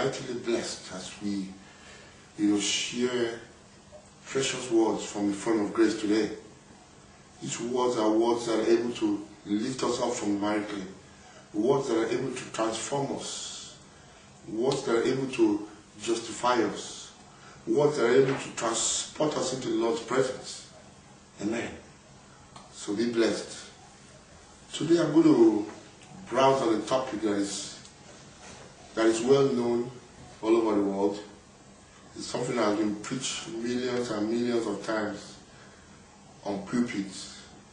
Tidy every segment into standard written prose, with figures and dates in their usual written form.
mightily blessed as we, share precious words from the throne of grace today. These words are words that are able to lift us up from mightily, words that are able to transform us, words that are able to justify us, words that are able to transport us into the Lord's presence. Amen. So be blessed. Today I'm going to browse on a topic that is well known all over the world. It's something that has been preached millions and millions of times on pulpits.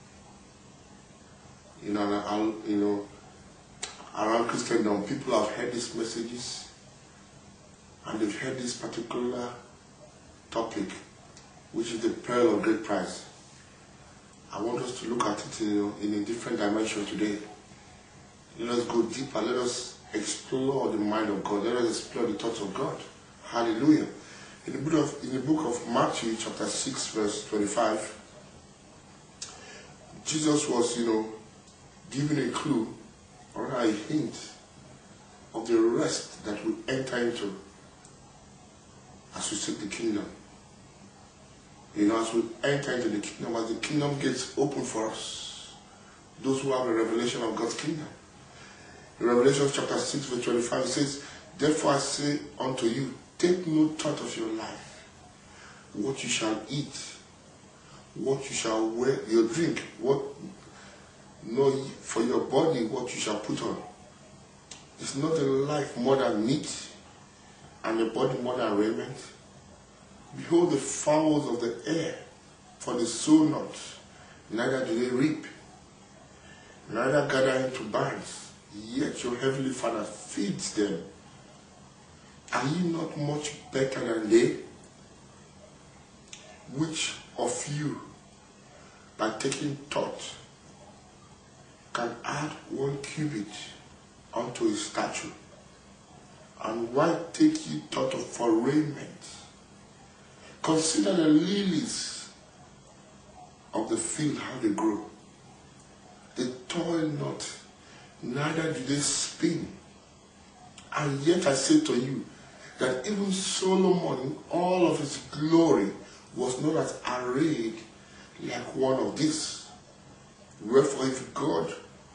Around Christendom, people have heard these messages and they've heard this particular topic, which is the pearl of great price. I want us to look at it in a different dimension today. Let us go deeper. Let us explore the mind of God. Let us explore the thoughts of God. Hallelujah. In the book of Matthew, chapter 6, verse 25, Jesus was, giving a clue or a hint of the rest that we enter into as we seek the kingdom. As we enter into the kingdom, as the kingdom gates open for us, those who have a revelation of God's kingdom. In Revelation chapter 6, verse 25, it says, "Therefore I say unto you, take no thought of your life, what you shall eat, what you shall wear, your drink, nor for your body what you shall put on. Is not the life more than meat, and the body more than raiment? Behold the fowls of the air, for they sow not, neither do they reap, neither gather into barns, yet your heavenly Father feeds them. Are ye not much better than they? Which of you, by taking thought, can add 1 cubit unto his stature? And why take ye thought for raiment? Consider the lilies of the field, how they grow. They toil not, neither do they spin. And yet I say to you, that even Solomon in all of his glory was not as arrayed like one of these. Wherefore if God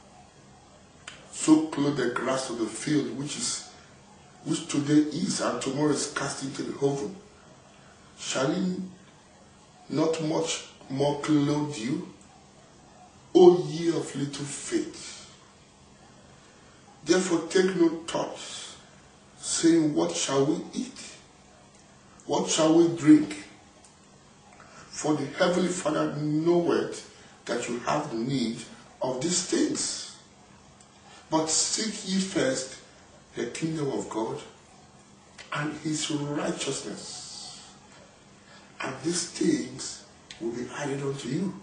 so clothed the grass of the field, which today is and tomorrow is cast into the oven, shall he not much more clothe you, O ye of little faith? Therefore take no thought, saying, what shall we eat? What shall we drink? For the heavenly Father knoweth that you have need of these things. But seek ye first the kingdom of God and his righteousness, and these things will be added unto you.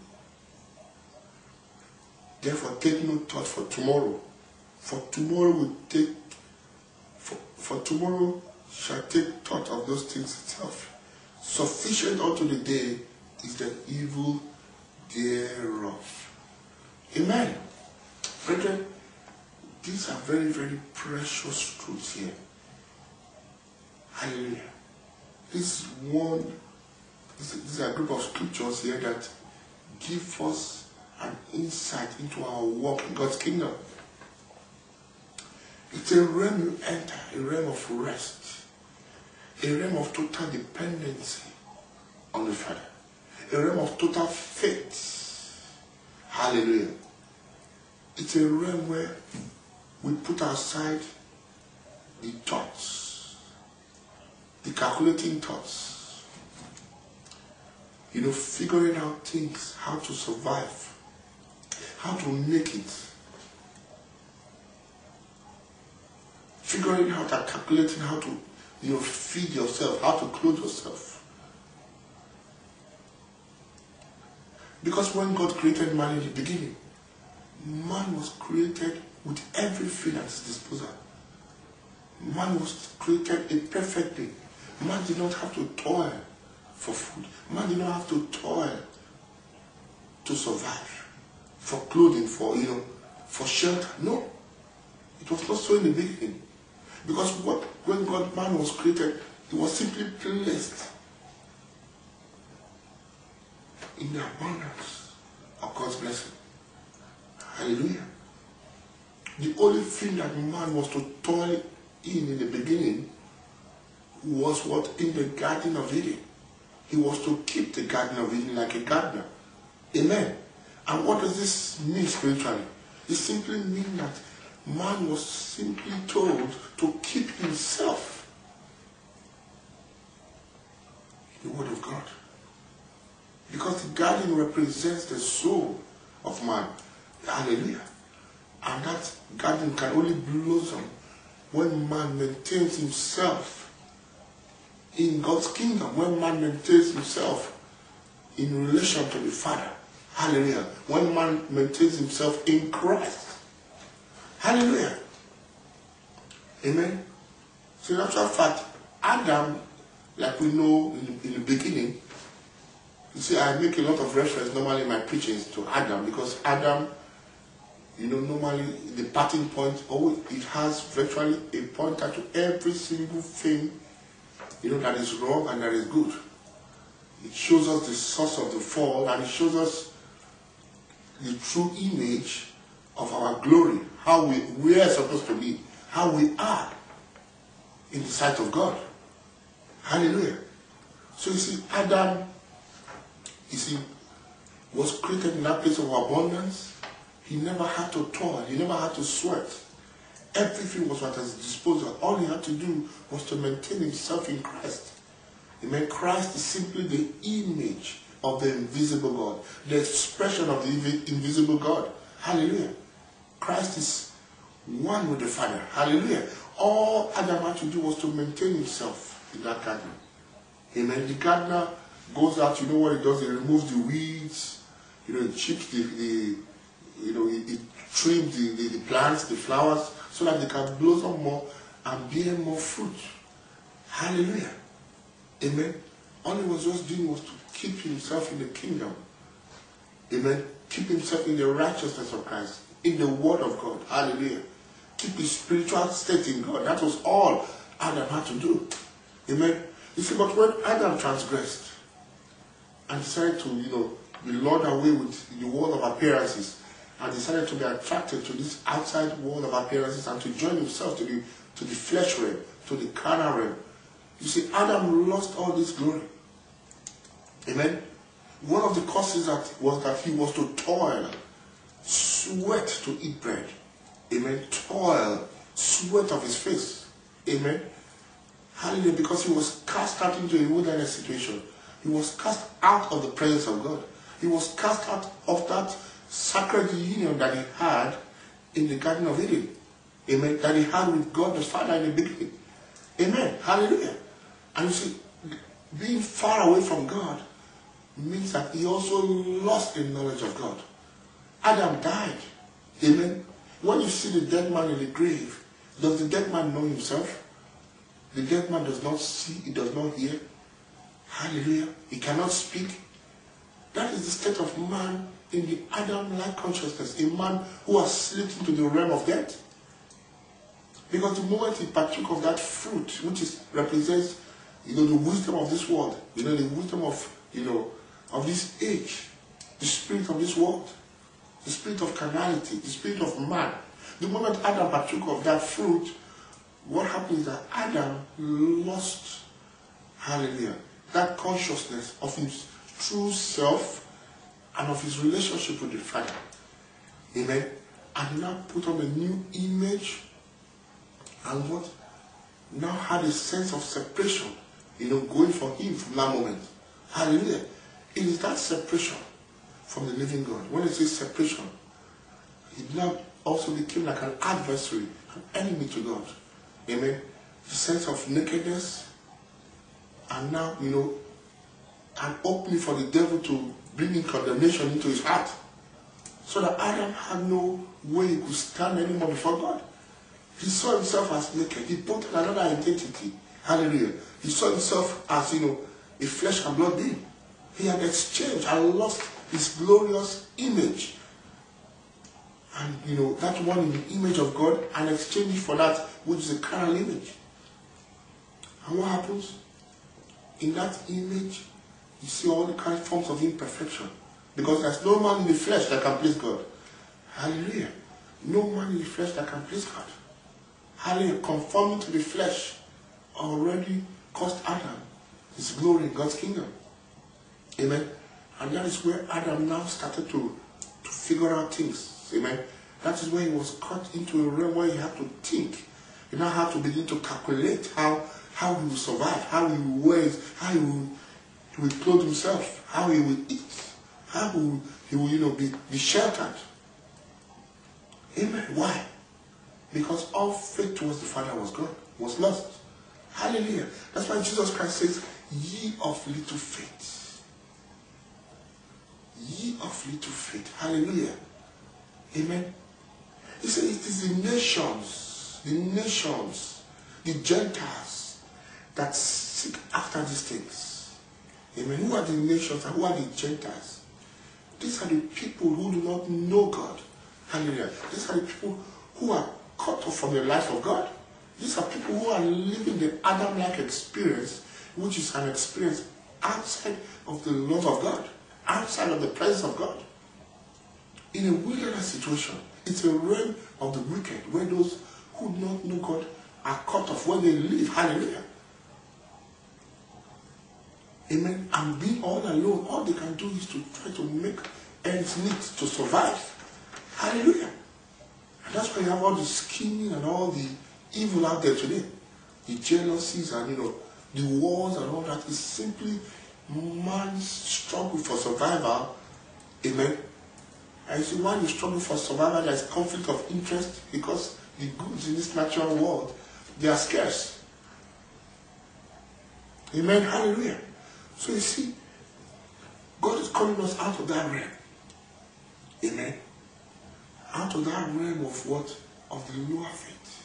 Therefore take no thought for tomorrow, for tomorrow shall take thought of those things itself. Sufficient unto the day is the evil thereof. Amen. Brethren, these are very, very precious truths here. Hallelujah. This is a group of scriptures here that give us an insight into our walk in God's kingdom. It's a realm you enter, a realm of rest, a realm of total dependency on the Father, a realm of total faith. Hallelujah. It's a realm where we put aside the thoughts, the calculating thoughts, figuring out things, how to survive, how to make it, figuring out and calculating how to feed yourself, how to clothe yourself. Because when God created man in the beginning, man was created with everything at his disposal. Man was created a perfect being. Man did not have to toil for food. Man did not have to toil to survive, for clothing, for shelter. No. It was not so in the beginning. Because when man was created, he was simply placed in the abundance of God's blessing. Hallelujah. The only thing that man was to toil in the beginning was what? In the Garden of Eden. He was to keep the Garden of Eden like a gardener. Amen. And what does this mean spiritually? It simply means that man was simply told to keep himself in the Word of God. Because the garden represents the soul of man. Hallelujah. And that garden can only blossom when man maintains himself in God's kingdom, when man maintains himself in relation to the Father. Hallelujah. When man maintains himself in Christ. Hallelujah. Amen. So in actual fact, Adam, like we know in the beginning, you see, I make a lot of reference normally in my preachings to Adam, because Adam, normally the parting point, it has virtually a pointer to every single thing, that is wrong and that is good. It shows us the source of the fall, and it shows us the true image of our glory, how we are supposed to be, how we are in the sight of God. Hallelujah. So you see, Adam, was created in that place of abundance. He never had to toil. He never had to sweat. Everything was at his disposal. All he had to do was to maintain himself in Christ. Amen. Christ is simply the image of the invisible God, the expression of the invisible God. Hallelujah. Christ is one with the Father. Hallelujah. All Adam had to do was to maintain himself in that garden. Amen. The gardener goes out, you know what he does? He removes the weeds, he chips he trims the plants, the flowers, so that they can blossom more and bear more fruit. Hallelujah. Amen. All he was just doing was to keep himself in the kingdom. Amen. Keep himself in the righteousness of Christ, in the word of God. Hallelujah. Keep his spiritual state in God. That was all Adam had to do. Amen. You see, but when Adam transgressed and decided to, be lured away with the world of appearances, and decided to be attracted to this outside world of appearances and to join himself to the flesh realm, to the carnal realm, you see, Adam lost all this glory. Amen. One of the causes was that he was to toil, sweat to eat bread. Amen. Toil, sweat of his face. Amen. Hallelujah. Because he was cast out into a wilderness situation. He was cast out of the presence of God. He was cast out of that sacred union that he had in the Garden of Eden. Amen. That he had with God the Father in the beginning. Amen. Hallelujah. And you see, being far away from God means that he also lost the knowledge of God. Adam died. Amen. When you see the dead man in the grave, does the dead man know himself? The dead man does not see, he does not hear. Hallelujah. He cannot speak. That is the state of man in the Adam-like consciousness, a man who has slipped into the realm of death. Because the moment he partook of that fruit, which represents, the wisdom of this world, the wisdom of this age, the spirit of this world, the spirit of carnality, the spirit of man. The moment Adam partook of that fruit, what happened is that Adam lost, hallelujah, that consciousness of his true self and of his relationship with the Father. Amen. And now put on a new image, and what? Now had a sense of separation, going for him from that moment. Hallelujah. It is that separation from the living God. When it says separation, it now also became like an adversary, an enemy to God. Amen. The sense of nakedness, and now, an opening for the devil to bring in condemnation into his heart. So that Adam had no way he could stand anymore before God. He saw himself as naked. He put another identity. Hallelujah. He saw himself as, a flesh and blood being. He had exchanged and lost his glorious image. And that one in the image of God, and exchange it for that which is a carnal image. And what happens? In that image, you see all the kind of forms of imperfection. Because there's no man in the flesh that can please God. Hallelujah. No man in the flesh that can please God. Hallelujah. Conforming to the flesh already cost Adam his glory in God's kingdom. Amen. And that is where Adam now started to figure out things. Amen. That is where he was caught into a realm where he had to think. He now had to begin to calculate how he will survive, how he will wear, how he will clothe himself, how he will eat, how he will be sheltered. Amen. Why? Because all faith towards the Father was gone, was lost. Hallelujah. That's why Jesus Christ says, ye of little faith. Ye of little faith. Hallelujah. Amen. He said it is the nations, the Gentiles that seek after these things. Amen. Who are the nations and who are the Gentiles? These are the people who do not know God. Hallelujah. These are the people who are cut off from the life of God. These are people who are living the Adam-like experience, which is an experience outside of the love of God, outside of the presence of God. In a wilderness situation, it's a realm of the wicked, where those who do not know God are cut off where they live. Hallelujah. Amen. And being all alone, all they can do is to try to make ends meet to survive. Hallelujah. And that's why you have all the scheming and all the evil out there today. The jealousies and the wars and all that is simply man's struggle for survival. Amen. And you see, when you struggle for survival, there is conflict of interest, because the goods in this natural world, they are scarce. Amen. Hallelujah. So you see, God is calling us out of that realm. Amen. Out of that realm of what? Of the lower faith.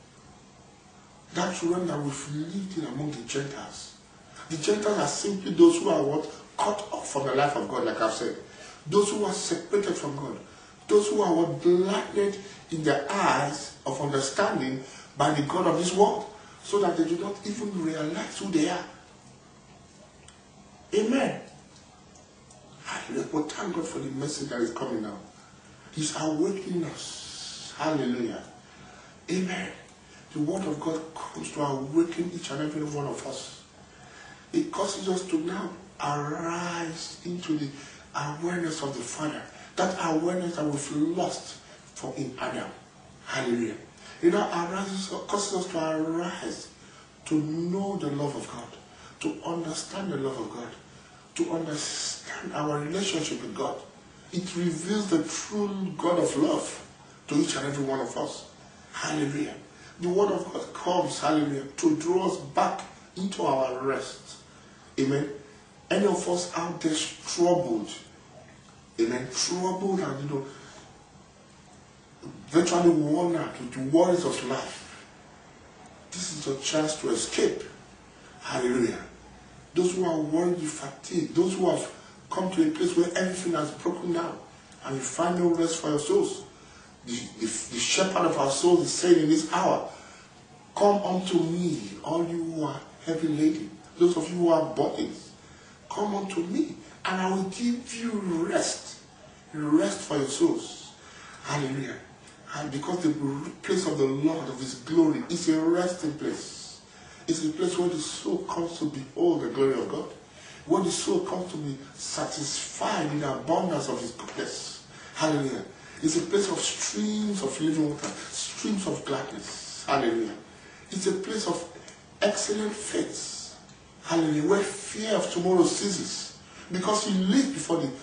That realm that we've lived in among the Gentiles. The Gentiles are simply those who are what? Cut off from the life of God, like I've said. Those who are separated from God. Those who are what? Blinded in their eyes of understanding by the God of this world, so that they do not even realize who they are. Amen. Hallelujah. But thank God for the message that is coming now. He's awakening us. Hallelujah. Amen. The word of God comes to awaken each and every one of us. It causes us to now arise into the awareness of the Father. That awareness that we've lost in Adam. Hallelujah. It now causes us to arise to know the love of God, to understand the love of God, to understand our relationship with God. It reveals the true God of love to each and every one of us. Hallelujah. The word of God comes, hallelujah, to draw us back into our rest. Amen. Any of us out there troubled, amen, troubled and, virtually worn out with the worries of life. This is your chance to escape. Hallelujah. Those who are worried, fatigued, those who have come to a place where everything has broken down and you find no rest for your souls. The shepherd of our souls is saying in this hour, come unto me, all you who are heavy laden, those of you who have bodies, come unto me, and I will give you rest for your souls. Hallelujah. And because the place of the Lord, of His glory, is a resting place. It's a place where the soul comes to behold the glory of God, where the soul comes to be satisfied in the abundance of His goodness. Hallelujah. It's a place of streams of living water, streams of gladness. Hallelujah. It's a place of excellent faith. Hallelujah. Where fear of tomorrow ceases. Because you live before the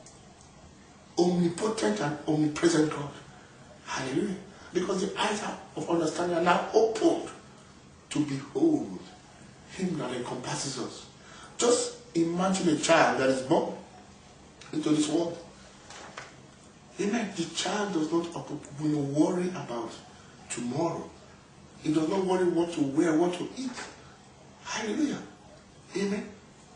omnipotent and omnipresent God. Hallelujah. Because the eyes of understanding are now opened to behold Him that encompasses us. Just imagine a child that is born into this world. Amen. The child does not worry about tomorrow. He does not worry what to wear, what to eat. Hallelujah. Amen.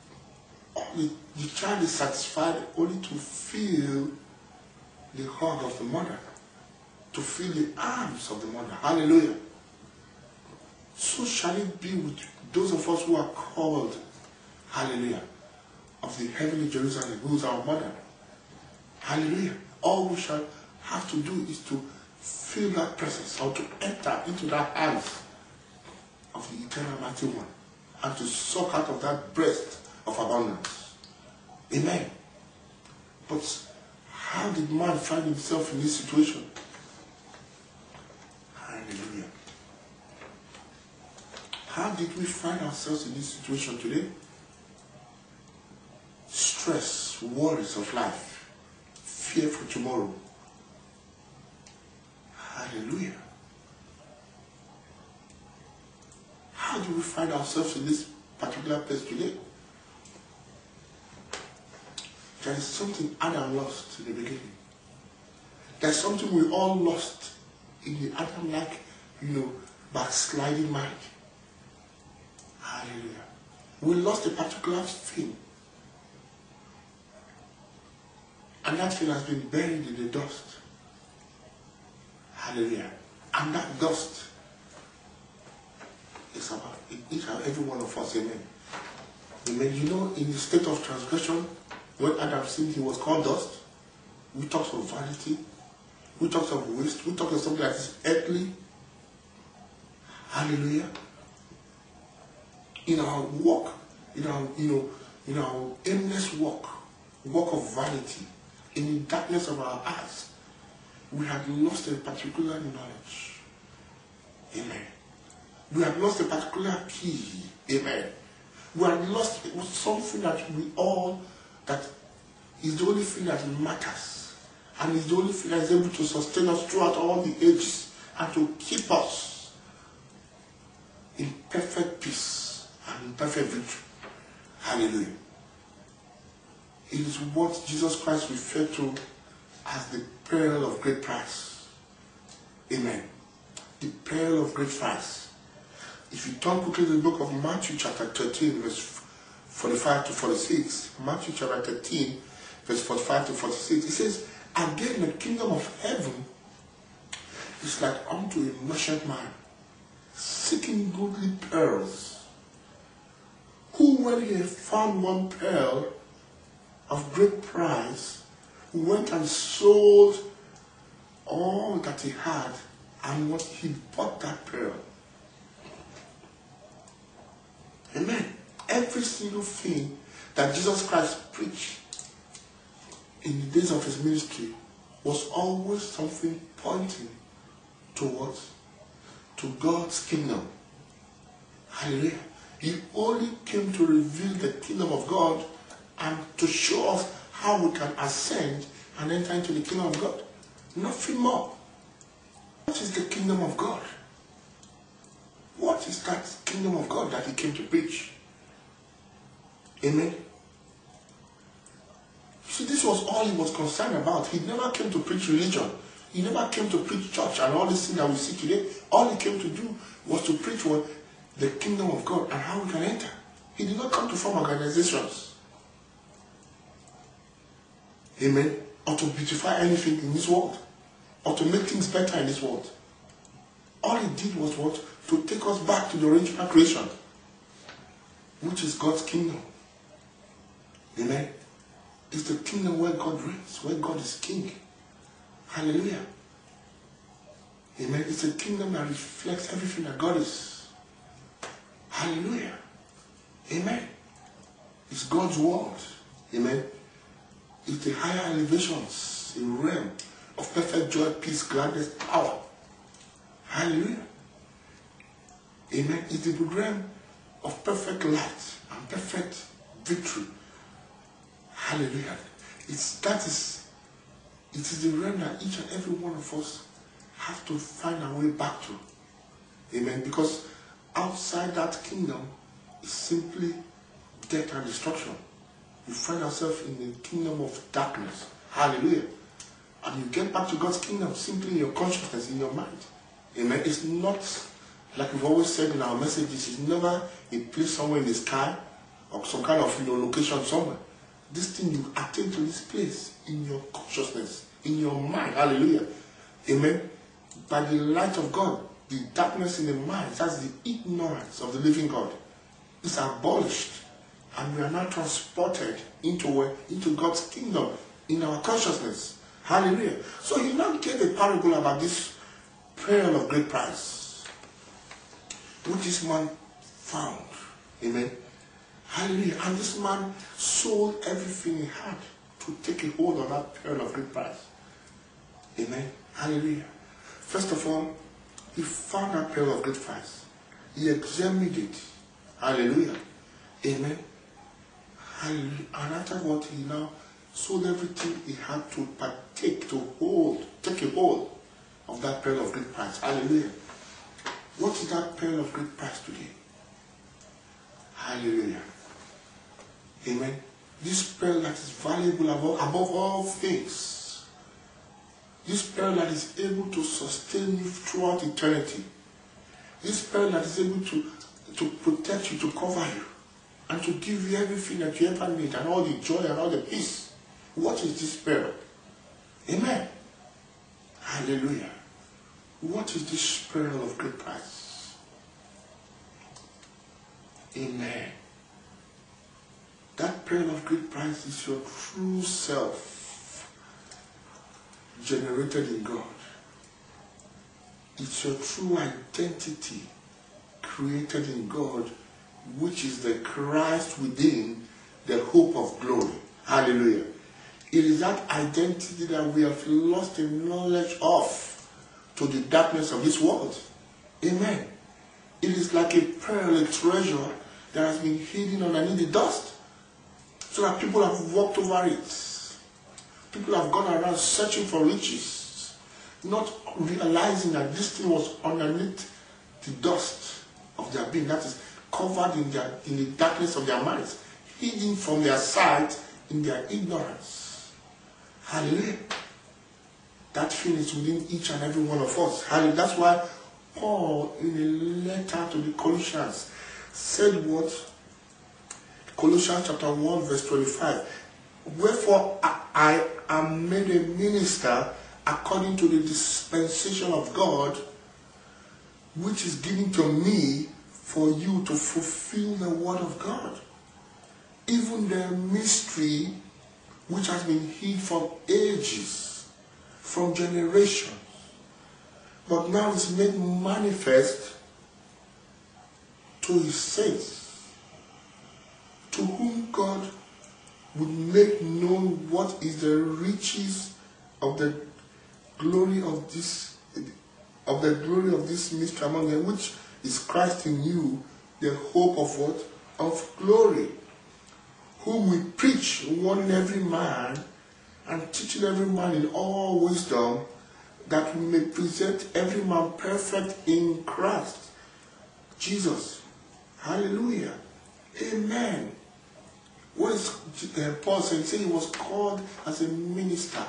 The child is satisfied only to feel the hug of the mother. to feel the arms of the mother. Hallelujah. So shall it be with those of us who are called, hallelujah, of the heavenly Jerusalem, who is our mother. Hallelujah. All we shall have to do is to feel that presence, or to enter into that hands of the eternal mighty one, and to suck out of that breast of abundance. Amen. But how did man find himself in this situation? Hallelujah. How did we find ourselves in this situation today? Stress, worries of life, fear for tomorrow. Hallelujah. How do we find ourselves in this particular place today? There is something Adam lost in the beginning. There's something we all lost in the Adam-like, backsliding mind. Hallelujah. We lost a particular thing. And that thing has been buried in the dust. Hallelujah. And that dust is about each and every one of us. Amen. Amen. In the state of transgression, when Adam sinned, he was called dust. We talk of vanity. We talk of waste. We talk of something that is earthly. Hallelujah. In our walk, in our aimless walk of vanity, in the darkness of our eyes, we had lost a particular knowledge. Amen. We had lost a particular key. Amen. We had lost something that that is the only thing that matters, and is the only thing that is able to sustain us throughout all the ages and to keep us in perfect peace and in perfect victory. Hallelujah. It is what Jesus Christ referred to as the pearl of great price. Amen. The pearl of great price. If you turn quickly to the book of Matthew chapter 13, verse 45 to 46, Matthew chapter 13, verse 45 to 46, it says, "Again, the kingdom of heaven is like unto a merchant man, seeking goodly pearls, who, when he had found one pearl of great price, went and sold all that he had, and what he bought that pearl." Amen. Every single thing that Jesus Christ preached in the days of his ministry was always something pointing towards to God's kingdom. Hallelujah. He only came to reveal the kingdom of God and to show us how we can ascend and enter into the kingdom of God. Nothing more. What is the kingdom of God? What is that kingdom of God that he came to preach? Amen. See, this was all he was concerned about. He never came to preach religion. He never came to preach church and all these things that we see today. All he came to do was to preach the kingdom of God and how we can enter. He did not come to form organizations. Amen. Or to beautify anything in this world. Or to make things better in this world. All he did was what? To take us back to the original creation, which is God's kingdom. Amen. It's the kingdom where God reigns, where God is king. Hallelujah. Amen. It's a kingdom that reflects everything that God is. Hallelujah. Amen. It's God's word. Amen. It's the higher elevations, a realm of perfect joy, peace, gladness, power. Hallelujah. Amen. It's the realm of perfect light and perfect victory. Hallelujah. It is the realm that each and every one of us have to find our way back to. Amen. Because outside that kingdom is simply death and destruction. You find yourself in the kingdom of darkness. Hallelujah. And you get back to God's kingdom simply in your consciousness, in your mind. Amen. It's not, like we've always said in our messages, it's never a place somewhere in the sky or some kind of location somewhere. This thing, you attain to this place in your consciousness, in your mind. Hallelujah. Amen. by the light of God, the darkness in the mind, that's the ignorance of the living God, is abolished, and we are now transported into God's kingdom in our consciousness. Hallelujah. So he now gave a parable about this pearl of great price, which this man found. Amen. Hallelujah. And this man sold everything he had to take a hold on that pearl of great price. Amen. Hallelujah. First of all, he found that pearl of great price. He examined it. Hallelujah. Amen. Hallelujah. And afterward, he now sold everything he had to take a hold of that pearl of great price. Hallelujah. What is that pearl of great price today? Hallelujah. Amen. This pearl that is valuable above all things. This pearl that is able to sustain you throughout eternity. This pearl that is able to protect you, to cover you, and to give you everything that you ever need, and all the joy and all the peace. What is this pearl? Amen. Hallelujah. What is this pearl of great price? Amen. That pearl of great price is your true self, generated in God. It's your true identity, created in God, which is the Christ within, the hope of glory. Hallelujah. It is that identity that we have lost the knowledge of to the darkness of this world. Amen. It is like a pearl, a treasure that has been hidden underneath the dust, so that people have walked over it. People have gone around searching for riches, not realizing that this thing was underneath the dust of their being, that is covered in the darkness of their minds, hidden from their sight in their ignorance. Hallelujah. That thing is within each and every one of us. Hallelujah. That's why Paul, in a letter to the Colossians, said what? Colossians chapter 1 verse 25. Wherefore I am made a minister according to the dispensation of God, which is given to me for you to fulfill the word of God, even the mystery which has been hid from ages, from generations, but now is made manifest to his saints, to whom God would make known what is the riches of the glory of this mystery among them, which is Christ in you, the hope of what? Of glory. Whom we preach, warning every man and teaching every man in all wisdom, that we may present every man perfect in Christ Jesus. Hallelujah. Amen. What is Paul saying? He was called as a minister.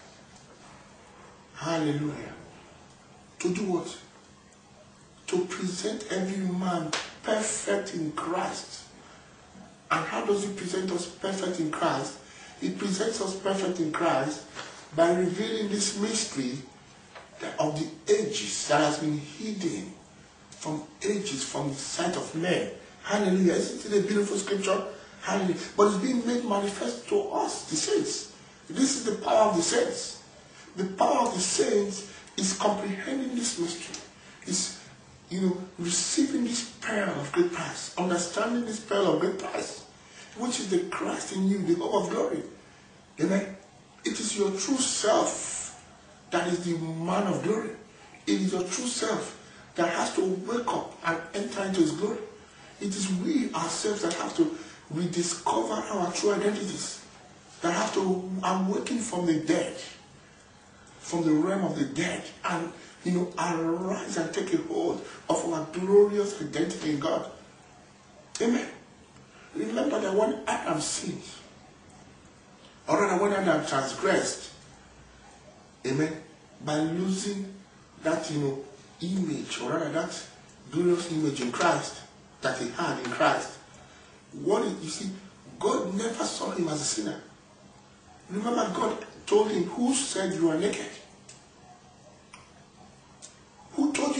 Hallelujah. To do what? To present every man perfect in Christ. And how does he present us perfect in Christ? He presents us perfect in Christ by revealing this mystery of the ages that has been hidden from ages, from the sight of men. Hallelujah. Isn't it a beautiful scripture? Hallelujah. But it's being made manifest to us, the saints. This is the power of the saints. The power of the saints is comprehending this mystery. Is receiving this pearl of great price, understanding this pearl of great price, which is the Christ in you, the hope of glory. Amen. It is your true self that is the man of glory. It is your true self that has to wake up and enter into his glory. It is we ourselves that have to rediscover our true identities, that have to awaken from the dead, from the realm of the dead, and arise and take a hold of our glorious identity in God. Amen. Remember that when Adam sinned, or rather when Adam transgressed, amen, by losing that image, or rather that glorious image in Christ that he had in Christ, God never saw him as a sinner. Remember, God told him, who said you are naked?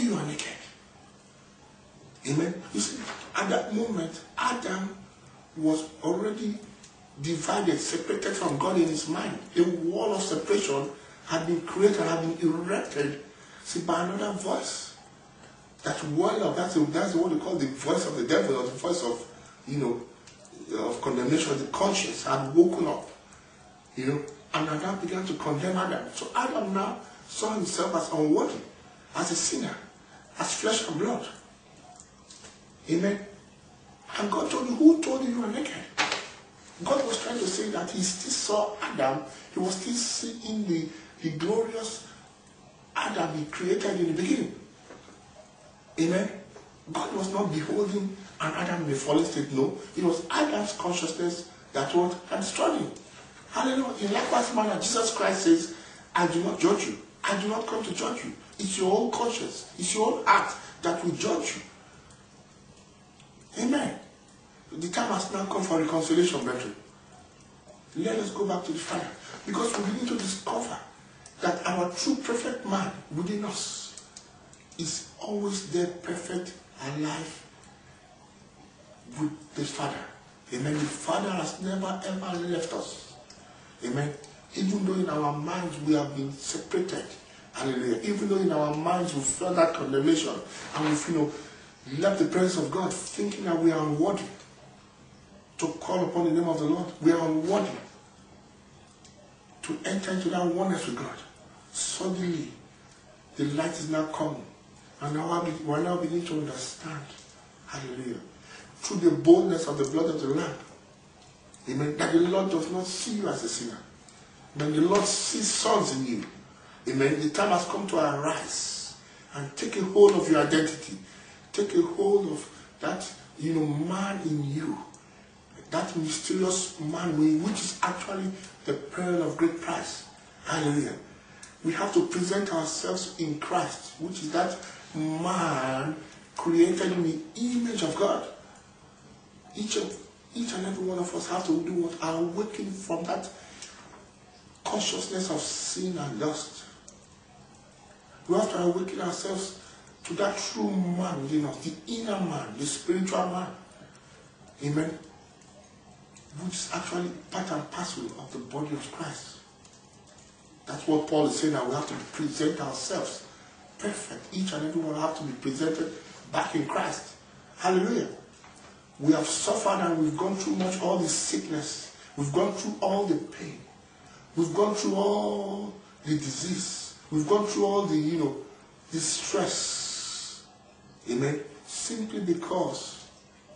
you are naked. Amen. You see, at that moment, Adam was already divided, separated from God in his mind. A wall of separation had been created, had been erected, see, by another voice. That wall of that's what they call the voice of the devil, or the voice of, of condemnation. The conscience had woken up, and Adam began to condemn Adam. So Adam now saw himself as unworthy, as a sinner, as flesh and blood. Amen. And God told you, who told you you were naked? God was trying to say that he still saw Adam. He was still seeing the glorious Adam he created in the beginning. Amen. God was not beholding an Adam in a fallen state. No. It was Adam's consciousness that what had destroyed him. Hallelujah. In likewise manner, Jesus Christ says, I do not judge you. I do not come to judge you. It's your own conscience. It's your own heart that will judge you. Amen. The time has now come for reconciliation, brethren. Let us go back to the Father. Because we begin to discover that our true perfect man within us is always there, perfect, alive with the Father. Amen. The Father has never ever left us. Amen. Even though in our minds we have been separated. Hallelujah. Even though in our minds we felt that condemnation and we left the presence of God thinking that we are unworthy to call upon the name of the Lord. We are unworthy to enter into that oneness with God. Suddenly, the light is now coming. And now we're now beginning to understand, hallelujah, through the boldness of the blood of the Lamb, amen, that the Lord does not see you as a sinner. When the Lord sees sons in you, amen, the time has come to arise and take a hold of your identity. Take a hold of that, man in you. That mysterious man, which is actually the pearl of great price. Hallelujah. We have to present ourselves in Christ, which is that man created in the image of God. Each and every one of us have to do what? Awaken from that consciousness of sin and lust. We have to awaken ourselves to that true man within us, the inner man, the spiritual man. Amen. Which is actually part and parcel of the body of Christ. That's what Paul is saying, that we have to present ourselves perfect. Each and every one have to be presented back in Christ. Hallelujah. We have suffered and we've gone through all the sickness. We've gone through all the pain. We've gone through all the disease. We've gone through all the stress. Amen. Simply because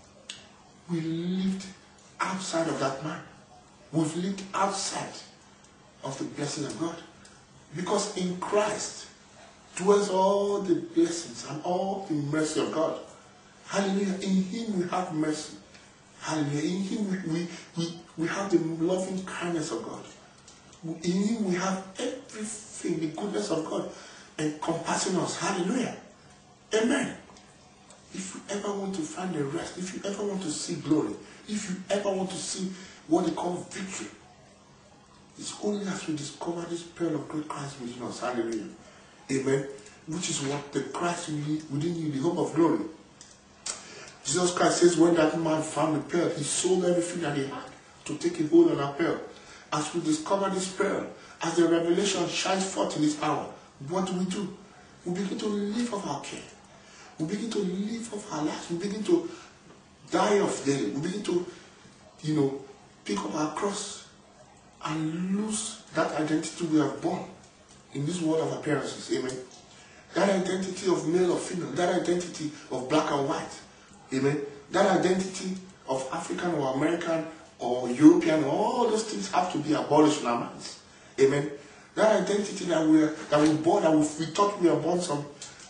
we lived outside of that man. We've lived outside of the blessing of God. Because in Christ dwells all the blessings and all the mercy of God. Hallelujah. In him we have mercy. Hallelujah. In him we have the loving kindness of God. In him we have everything, the goodness of God encompassing us. Hallelujah. Amen. If you ever want to find a rest, if you ever want to see glory, if you ever want to see what they call victory, it's only as we discover this pearl of great Christ within us. Hallelujah. Amen. Which is what the Christ within you, the hope of glory. Jesus Christ says when that man found the pearl, he sold everything that he had to take a hold on that pearl. As we discover this pearl, as the revelation shines forth in this hour, what do? We begin to live off our care. We begin to live off our lives. We begin to die off daily. We begin to, pick up our cross and lose that identity we have born in this world of appearances. Amen. That identity of male or female. That identity of black and white. Amen. That identity of African or American or European, all those things have to be abolished in our minds. Amen. That identity that we born, that we thought we were born some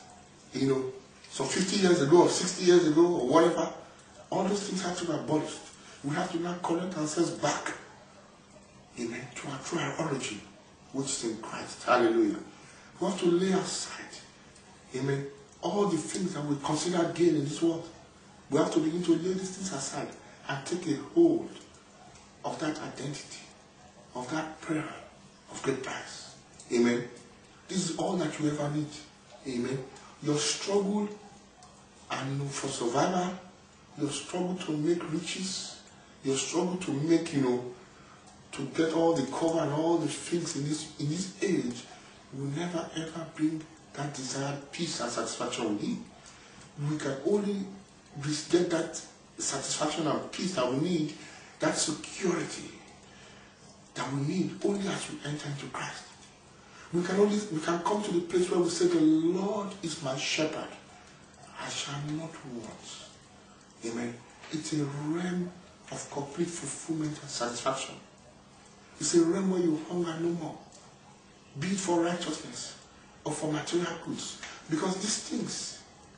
50 years ago or 60 years ago or whatever, all those things have to be abolished. We have to now connect ourselves back, amen, to our true origin, which is in Christ. Hallelujah. We have to lay aside, amen, all the things that we consider gain in this world. We have to begin to lay these things aside and take a hold of that identity, of that prayer of great price. Amen. This is all that you ever need. Amen. your struggle and for survival, your struggle to make riches, your struggle to make, to get all the cover and all the things in this age will never ever bring that desired peace and satisfaction we need. We can only get that satisfaction and peace that we need, that security that we need only as we enter into Christ. We can come to the place where we say, the Lord is my shepherd, I shall not want. Amen. It's a realm of complete fulfillment and satisfaction. It's a realm where you hunger no more, be it for righteousness or for material goods, because these things,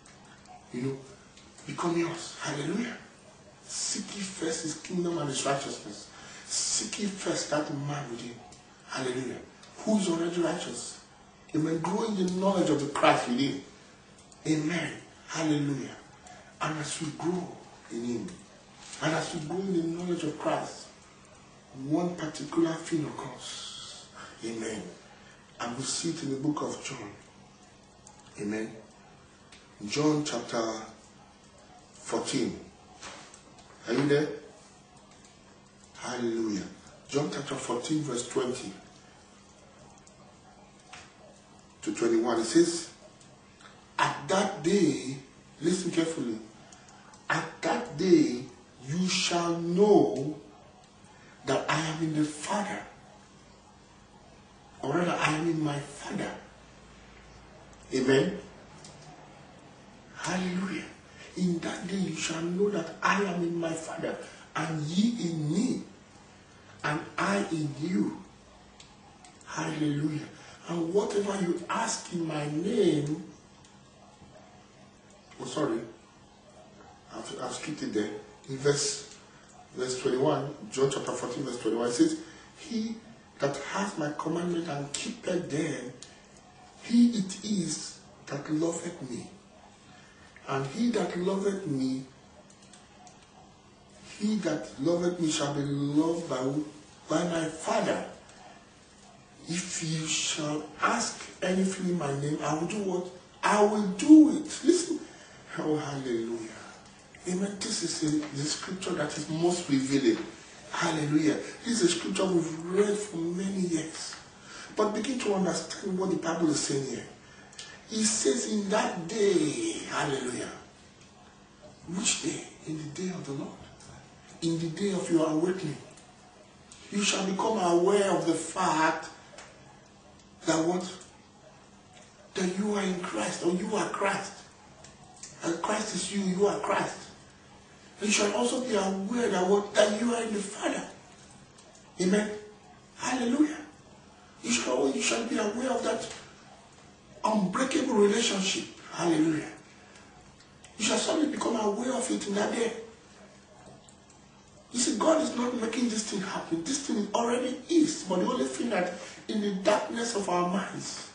become yours. Hallelujah. Seek ye first his kingdom and his righteousness. Seek ye first that man within. Hallelujah. Who is already righteous. Amen. Grow in the knowledge of the Christ within. Amen. Hallelujah. And as we grow in him, and as we grow in the knowledge of Christ, one particular thing occurs. Amen. And we see it in the book of John. Amen. John chapter 14. Are you there? Hallelujah. John chapter 14 verse 20 to 21. It says, at that day, listen carefully, at that day you shall know that I am in the Father, or rather I am in my Father. Amen. Hallelujah. In that day you shall know that I am in my Father, and ye in me, and I in you. Hallelujah. And whatever you ask in my name, I've skipped it there. In verse 21, John chapter 14 verse 21, it says, he that has my commandment and keepeth them, he it is that loveth me. And he that loveth me, shall be loved by my Father. If you shall ask anything in my name, I will do what? I will do it. Listen. Oh, hallelujah. Amen. This is the scripture that is most revealing. Hallelujah. This is a scripture we've read for many years. But begin to understand what the Bible is saying here. It says in that day, hallelujah. Which day? In the day of the Lord. In the day of your awakening. You shall become aware of the fact that what? That you are in Christ, or you are Christ. And Christ is you, you are Christ. You shall also be aware that what? That you are in the Father. Amen. Hallelujah. You shall be aware of that unbreakable relationship. Hallelujah. You shall suddenly become aware of it in that day. You see, God is not making this thing happen. This thing already is. But the only thing that in the darkness of our minds,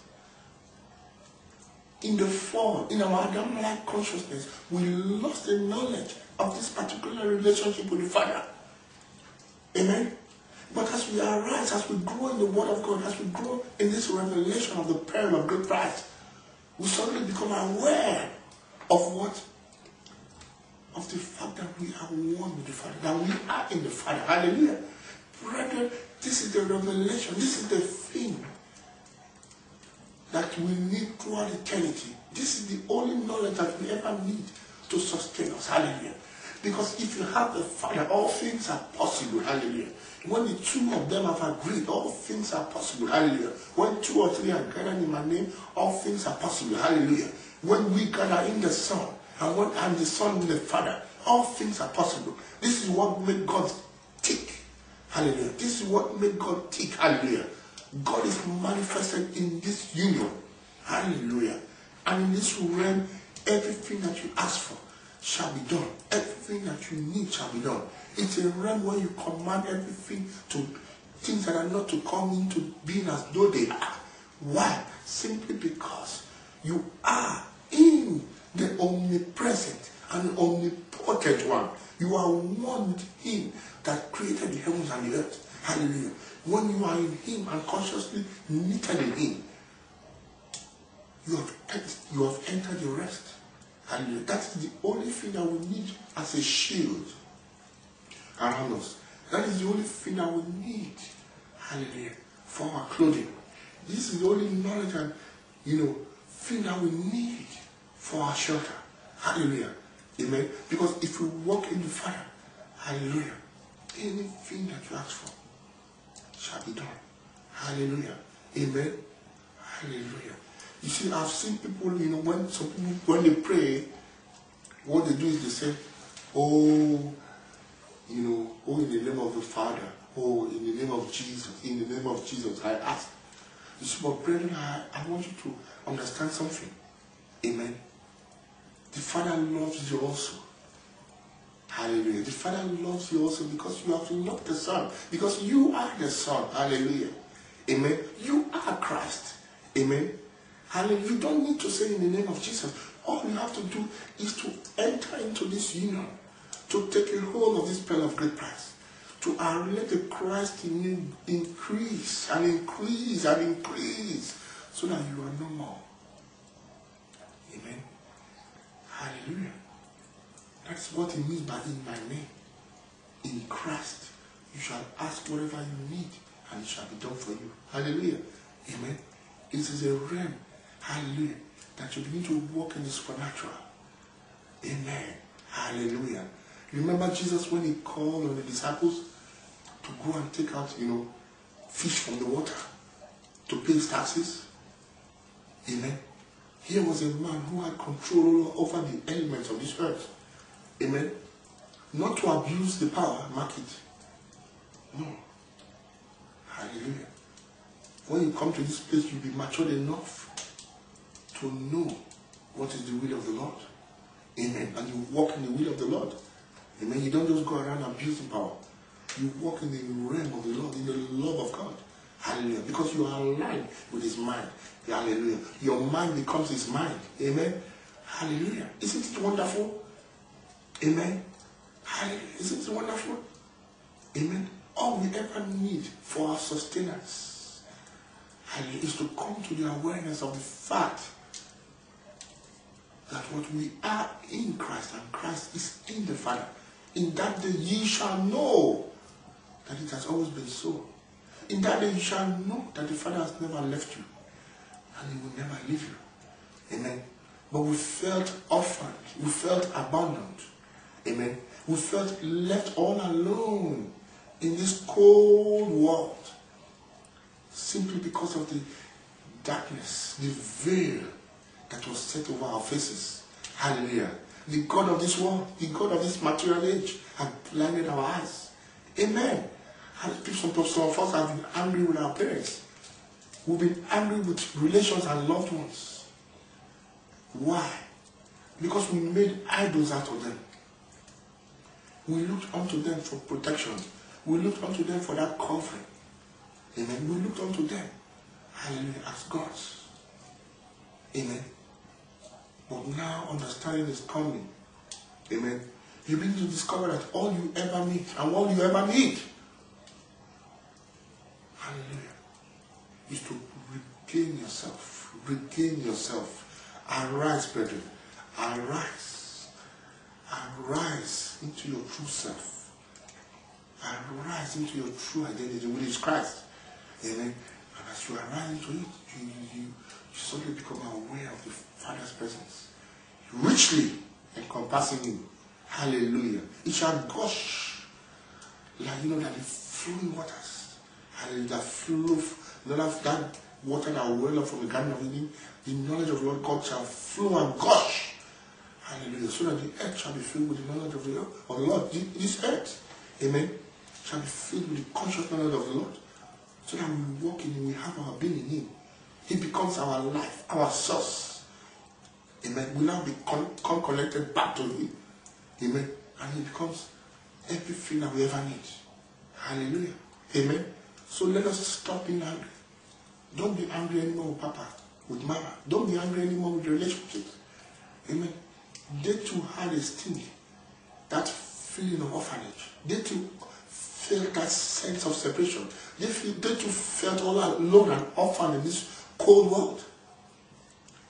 in the fall, in our Adam-like consciousness, we lost the knowledge of this particular relationship with the Father. Amen. But as we arise, as we grow in the Word of God, as we grow in this revelation of the pearl of great price, we suddenly become aware of what? Of the fact that we are one with the Father, that we are in the Father. Hallelujah. Brethren, this is the revelation, this is the thing that we need throughout eternity. This is the only knowledge that we ever need to sustain us. Hallelujah. Because if you have the Father, all things are possible. Hallelujah. When the two of them have agreed, all things are possible. Hallelujah. When two or three are gathered in my name, all things are possible. Hallelujah. When we gather in the Son, and the Son in the Father, all things are possible. This is what made God tick. Hallelujah. This is what made God tick. Hallelujah. God is manifested in this union. Hallelujah. And in this realm, everything that you ask for shall be done. Everything that you need shall be done. It's a realm where you command everything to things that are not to come into being as though they are. Why? Simply because you are in the omnipresent and omnipotent one. You are one with him that created the heavens and the earth. Hallelujah. When you are in him and consciously knitted in him, You have entered your rest. Hallelujah. That is the only thing that we need as a shield around us. That is the only thing that we need. Hallelujah. For our clothing. This is the only knowledge and, thing that we need for our shelter. Hallelujah. Amen. Because if we walk in the Father, hallelujah, anything that you ask for shall be done. Hallelujah. Amen. Hallelujah. You see, I've seen people, when some people, when they pray, what they do is they say, oh, in the name of the Father, oh, in the name of Jesus, in the name of Jesus, I ask. You see, but brethren, I want you to understand something. Amen. The Father loves you also. Hallelujah. The Father loves you also because you have loved the Son. Because you are the Son. Hallelujah. Amen. You are Christ. Amen. Hallelujah. You don't need to say in the name of Jesus. All you have to do is to enter into this union, to take a hold of this pearl of great price, to let the Christ in you increase and increase and increase so that you are no more. Amen. Hallelujah. That's what it means by in my name. In Christ, you shall ask whatever you need and it shall be done for you. Hallelujah. Amen. It is a realm, hallelujah, that you begin to walk in the supernatural. Amen. Hallelujah. Remember Jesus when he called on the disciples to go and take out, fish from the water to pay his taxes? Amen. Here was a man who had control over the elements of this earth. Amen. Not to abuse the power, mark it. No. Hallelujah. When you come to this place, you'll be matured enough to know what is the will of the Lord. Amen. And you walk in the will of the Lord. Amen. You don't just go around abusing power. You walk in the realm of the Lord, in the love of God. Hallelujah. Because you are aligned with his mind. Hallelujah. Your mind becomes his mind. Amen. Hallelujah. Isn't it wonderful? Amen. Hallelujah. Isn't it wonderful? Amen. All we ever need for our sustenance, hallelujah, is to come to the awareness of the fact that what we are in Christ and Christ is in the Father. In that day ye shall know that it has always been so. In that day you shall know that the Father has never left you and he will never leave you. Amen. But we felt orphaned. We felt abandoned. Amen. We felt left all alone in this cold world simply because of the darkness, the veil that was set over our faces. Hallelujah. The God of this world, the God of this material age have blinded our eyes. Amen. Some of us have been angry with our parents. We've been angry with relations and loved ones. Why? Because we made idols out of them. We looked unto them for protection. We looked unto them for that covering. Amen. We looked unto them, hallelujah, as gods. Amen. But now understanding is coming. Amen. You begin to discover that all you ever need and all you ever need, hallelujah, is to regain yourself. Regain yourself. Arise, brethren. Arise. Arise into your true self. Arise into your true identity, which is Christ. Amen. And as you arise into it, you suddenly become aware of the Father's presence, richly encompassing you. Hallelujah. It shall gush like like the flowing waters. Hallelujah. That flow, that water that will well up from the Garden of Eden, the knowledge of Lord God shall flow and gush. Hallelujah. So that the earth shall be filled with the knowledge of the Lord. This earth, amen, shall be filled with the conscious knowledge of the Lord. So that we walk in Him, we have our being in Him. He becomes our life, our source. Amen. We now become connected back to Him. Amen. And He becomes everything that we ever need. Hallelujah. Amen. So let us stop being angry. Don't be angry anymore with Papa, with Mama. Don't be angry anymore with relationships. Amen. They too had a sting, that feeling of orphanage. They too felt that sense of separation. They too felt all alone and orphaned in this cold world.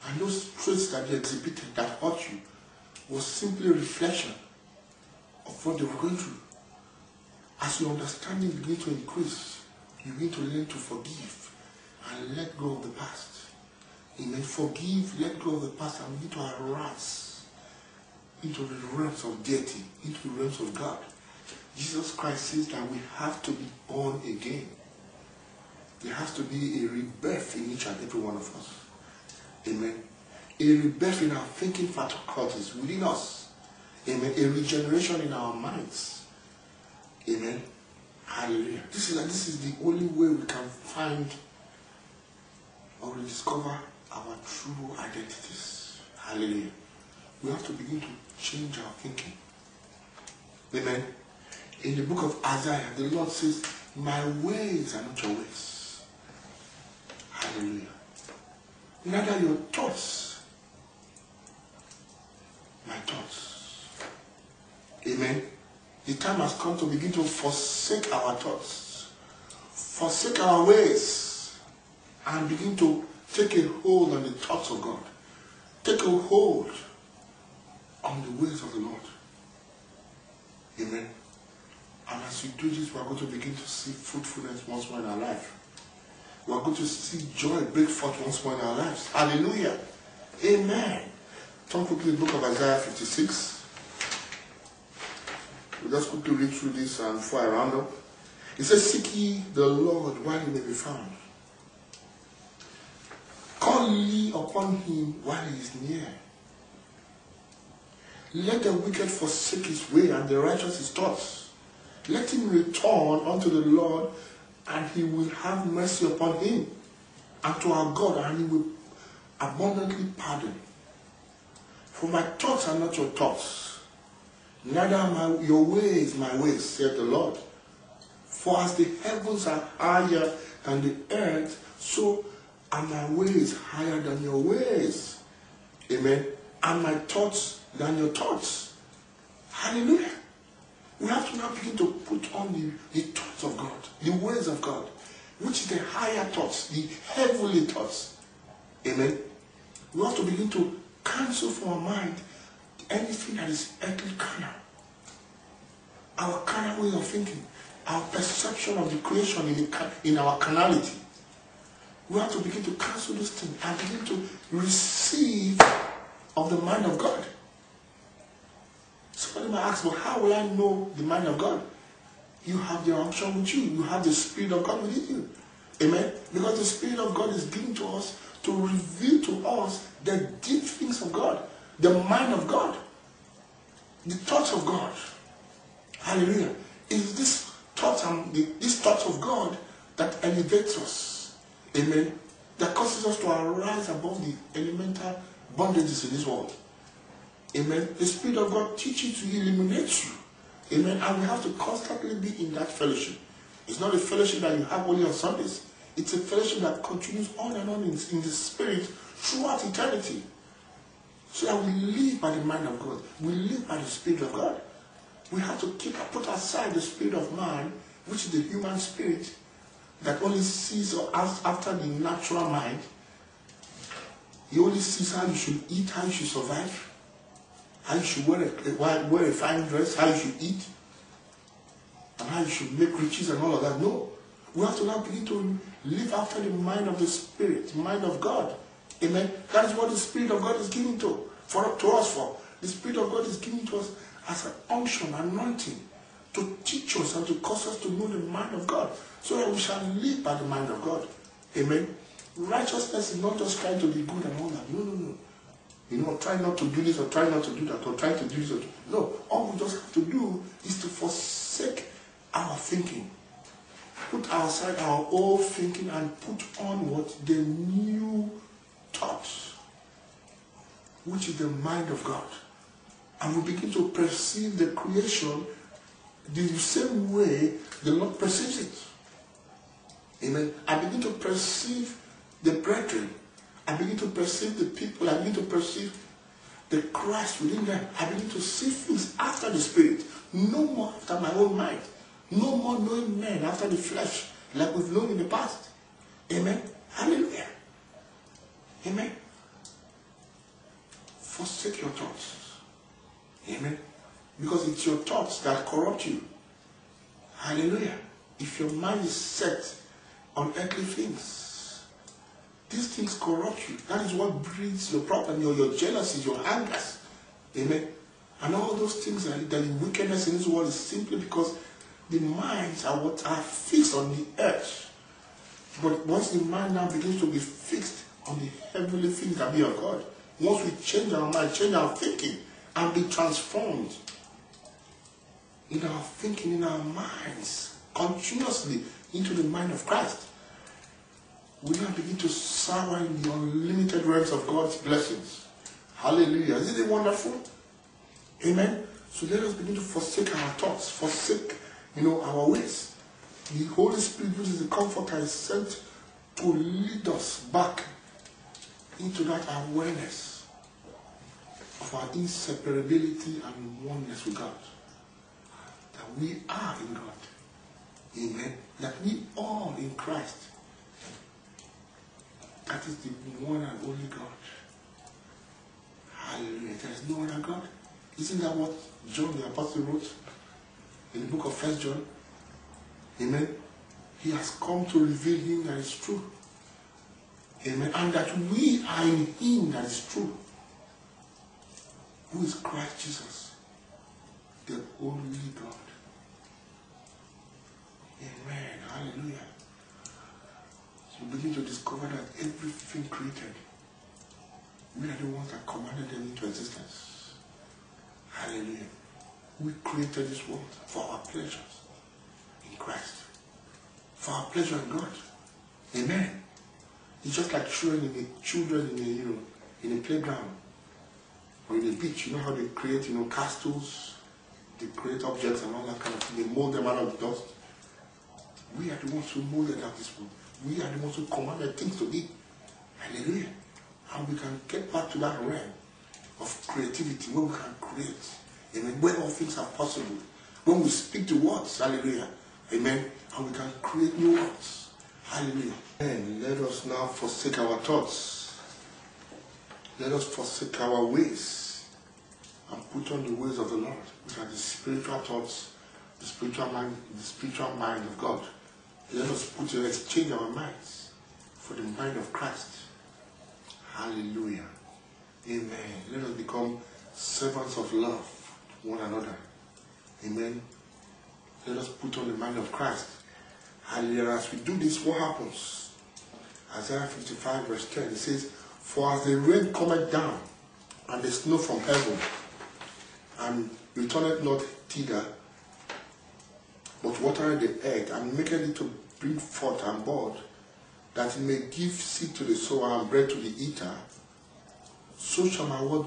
And those traits that they exhibited that hurt you was simply a reflection of what they were going through. As your understanding begins to increase, you begin to learn to forgive and let go of the past. Amen. Forgive, let go of the past, and begin to arise into the realms of deity, into the realms of God. Jesus Christ says that we have to be born again. There has to be a rebirth in each and every one of us. Amen. A rebirth in our thinking faculties within us. Amen. A regeneration in our minds. Amen. Hallelujah. This is the only way we can find or rediscover our true identities. Hallelujah. We have to begin to change our thinking. Amen. In the book of Isaiah, the Lord says, my ways are not your ways. Hallelujah. Neither your thoughts, my thoughts. Amen. The time has come to begin to forsake our thoughts, forsake our ways, and begin to take a hold on the thoughts of God. Take a hold on the ways of the Lord. Amen. And as we do this, we are going to begin to see fruitfulness once more in our life. We are going to see joy break forth once more in our lives. Hallelujah. Amen. Turn quickly to the book of Isaiah 56. We'll just quickly read through this and before I round up. It says, seek ye the Lord while he may be found. Call ye upon him while he is near. Let the wicked forsake his way and the righteous his thoughts. Let him return unto the Lord, and he will have mercy upon him, and to our God, and he will abundantly pardon. For my thoughts are not your thoughts, neither are your ways my ways, saith the Lord. For as the heavens are higher than the earth, so are my ways higher than your ways. Amen. And my thoughts than your thoughts. Hallelujah. We have to now begin to put on the thoughts of God, the ways of God, which is the higher thoughts, the heavenly thoughts. Amen. We have to begin to cancel from our mind anything that is earthly carnal. Our carnal way of thinking, our perception of the creation in our carnality. We have to begin to cancel this thing and begin to receive of the mind of God. Somebody might ask, well, how will I know the mind of God? You have the unction with you. You have the Spirit of God within you. Amen? Because the Spirit of God is given to us to reveal to us the deep things of God, the mind of God, the thoughts of God. Hallelujah. It's these thoughts of God that elevates us. Amen? That causes us to arise above the elemental bondages in this world. Amen. The Spirit of God teaches you, illuminates you. Amen. And we have to constantly be in that fellowship. It's not a fellowship that you have only on Sundays. It's a fellowship that continues on and on in the Spirit throughout eternity. So that we live by the mind of God. We live by the Spirit of God. We have to put aside the spirit of man, which is the human spirit, that only sees after the natural mind. He only sees how you should eat, how you should survive, how you should wear a fine dress, how you should eat, and how you should make riches and all of that. No. We have to now begin to live after the mind of the Spirit, the mind of God. Amen. That is what the Spirit of God is giving to us for. The Spirit of God is giving to us as an unction, anointing, to teach us and to cause us to know the mind of God, so that we shall live by the mind of God. Amen. Righteousness is not just trying to be good and all that. No, no, no. You know, try not to do this or try not to do that or try to do this or no. All we just have to do is to forsake our thinking. Put aside our old thinking and put on what? The new thoughts, which is the mind of God. And we begin to perceive the creation the same way the Lord perceives it. Amen. I begin to perceive the brethren. I begin to perceive the people. I begin to perceive the Christ within them. I begin to see things after the Spirit. No more after my own mind. No more knowing men after the flesh, like we've known in the past. Amen. Hallelujah. Amen. forsake your thoughts. Amen. Because it's your thoughts that corrupt you. Hallelujah. If your mind is set on earthly things, these things corrupt you. That is what breeds your problem, your jealousies, your angers. Amen. And all those things that the wickedness in this world is simply because the minds are what are fixed on the earth. But once the mind now begins to be fixed on the heavenly things that be of God, once we change our mind, change our thinking, and be transformed in our thinking, in our minds, continuously into the mind of Christ, we now begin to soar in the unlimited realms of God's blessings. Hallelujah. Isn't it wonderful? Amen. So let us begin to forsake our thoughts, forsake, our ways. The Holy Spirit, which is the Comforter, is sent to lead us back into that awareness of our inseparability and oneness with God. That we are in God. Amen. That we are in Christ. That is the one and only God. Hallelujah. There is no other God. Isn't that what John the Apostle wrote in the book of 1 John? Amen. He has come to reveal him that is true. Amen. And that we are in him that is true. Who is Christ Jesus, the only God. Amen. Hallelujah. So you begin to discover that everything created, we are the ones that commanded them into existence. Hallelujah. We created this world for our pleasures in Christ. For our pleasure in God. Amen. It's just like children in a playground or in a beach. You know how they create, castles, they create objects and all that kind of thing. They mold them out of the dust. We are the ones who molded out this world. We are the ones who commanded things to be. Hallelujah. And we can get back to that realm of creativity where we can create. Amen. Where all things are possible. When we speak the words. Hallelujah. Amen. And we can create new words. Hallelujah. And let us now forsake our thoughts. Let us forsake our ways and put on the ways of the Lord, which are the spiritual thoughts, the spiritual mind of God. Let us exchange our minds for the mind of Christ. Hallelujah. Amen. Let us become servants of love to one another. Amen. Let us put on the mind of Christ. Hallelujah. As we do this, what happens? Isaiah 55 verse 10, it says, "For as the rain cometh down, and the snow from heaven, and returneth not thither, but watereth the earth, and maketh it to bring forth and bud, that it may give seed to the sower and bread to the eater, so shall my word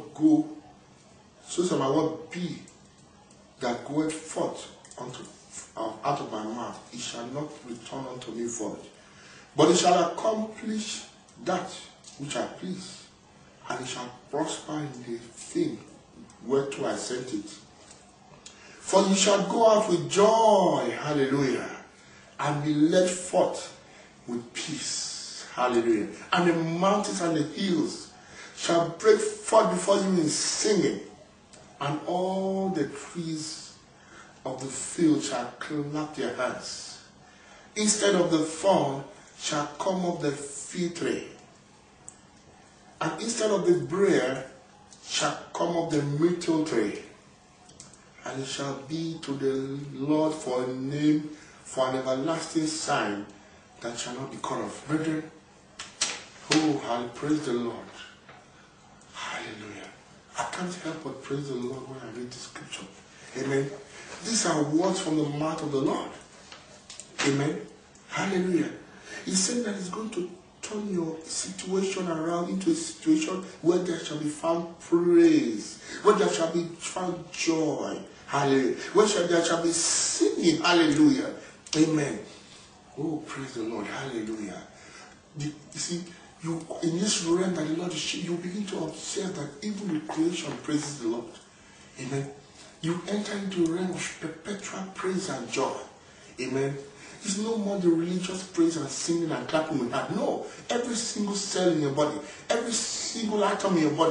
be that goeth forth out of my mouth. It shall not return unto me void, but it shall accomplish that which I please, and it shall prosper in the thing whereto I sent it. For you shall go out with joy," hallelujah, "and be led forth with peace," hallelujah. "And the mountains and the hills shall break forth before you in singing, and all the trees of the field shall clap their hands. Instead of the thorn shall come up the fig tree, and instead of the briar shall come up the myrtle tree. And it shall be to the Lord for a name, for an everlasting sign that shall not be cut off." Brethren, I'll praise the Lord. Hallelujah. I can't help but praise the Lord when I read the scripture. Amen. These are words from the mouth of the Lord. Amen. Hallelujah. He's saying that he's going to turn your situation around into a situation where there shall be found praise, where there shall be found joy. Hallelujah. Where there shall be singing. Hallelujah. Amen. Oh, praise the Lord. Hallelujah. You see, in this realm that the Lord is shaping, you begin to observe that even the creation praises the Lord. Amen. You enter into a realm of perpetual praise and joy. Amen. It's no more the religious praise and singing and clapping with that. No. Every single cell in your body, every single atom in your body,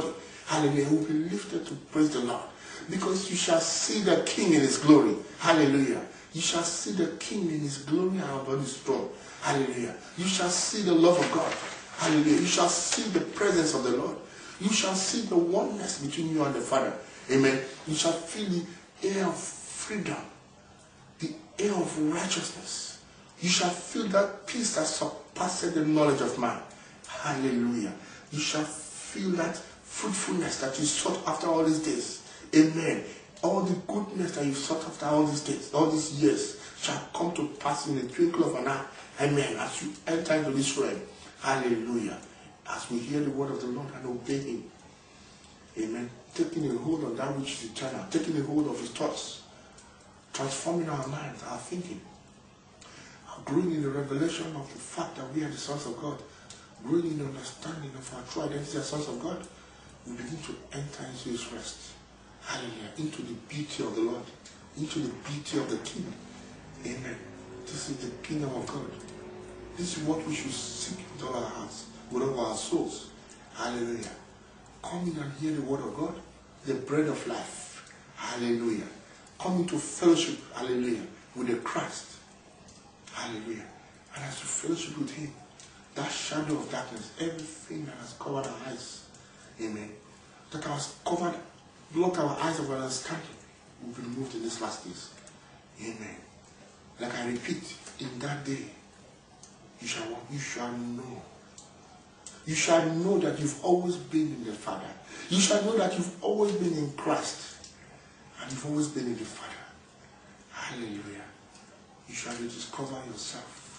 Hallelujah. Will be lifted to praise the Lord. Because you shall see the King in his glory. Hallelujah. You shall see the King in his glory and upon his throne. Hallelujah. You shall see the love of God. Hallelujah. You shall see the presence of the Lord. You shall see the oneness between you and the Father. Amen. You shall feel the air of freedom, the air of righteousness. You shall feel that peace that surpasses the knowledge of man. Hallelujah. You shall feel that fruitfulness that you sought after all these days. Amen. All the goodness that you sought after all these days, all these years, shall come to pass in the twinkle of an eye. Amen. As you enter into this realm. Hallelujah. As we hear the word of the Lord and obey him. Amen. Taking a hold of that which is eternal. Taking a hold of his thoughts. Transforming our minds, our thinking. Growing in the revelation of the fact that we are the sons of God. Growing in the understanding of our true identity as sons of God. We begin to enter into his rest. Hallelujah. Into the beauty of the Lord. Into the beauty of the King. Amen. This is the kingdom of God. This is what we should seek with all our hearts, with all our souls. Hallelujah. Come in and hear the word of God, the bread of life. Hallelujah. Come into fellowship, hallelujah, with the Christ. Hallelujah. And as you fellowship with him, that shadow of darkness, everything that has covered our eyes, amen, that has covered, blocked our eyes of understanding, will be removed in these last days. Amen. Like I repeat, in that day, you shall know. You shall know that you've always been in the Father. You shall know that you've always been in Christ. And you've always been in the Father. Hallelujah. You shall rediscover yourself.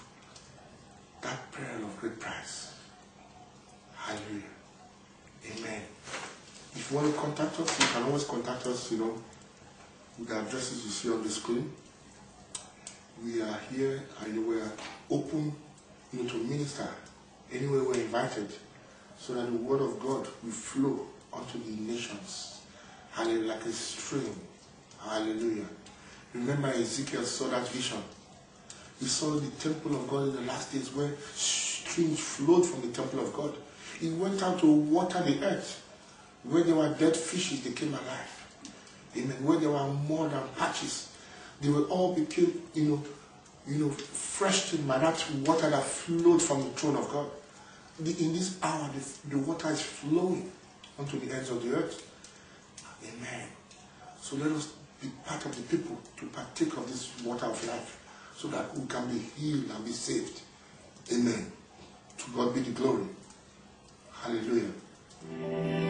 That pearl of great price. Hallelujah. Amen. If you want to contact us, you can always contact us, with the addresses you see on the screen. We are here and we are open, to minister anywhere we're invited, so that the word of God will flow unto the nations. Hallelujah, like a stream. Hallelujah. Remember Ezekiel saw that vision. He saw the temple of God in the last days where streams flowed from the temple of God. He went out to water the earth. Where there were dead fishes, they came alive. Amen. Where there were mud and patches, they will all became, fresh by that water that flowed from the throne of God. In this hour, the water is flowing onto the ends of the earth. Amen. So let us be part of the people to partake of this water of life, so that we can be healed and be saved. Amen. To God be the glory. Hallelujah.